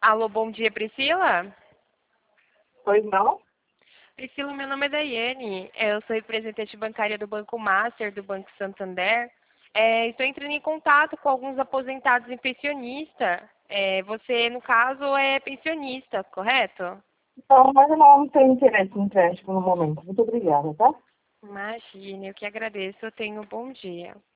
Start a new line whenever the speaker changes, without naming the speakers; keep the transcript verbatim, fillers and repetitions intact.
Alô, bom dia, Priscila?
Pois não?
Priscila, meu nome é Daiane. Eu sou representante bancária do Banco Master, do Banco Santander. É, estou entrando em contato com alguns aposentados e pensionistas. É, você, no caso, é pensionista, correto?
Então, mas eu não tenho interesse em empréstimo no momento. Muito obrigada, tá?
Imagine, eu que agradeço. Eu tenho um bom dia.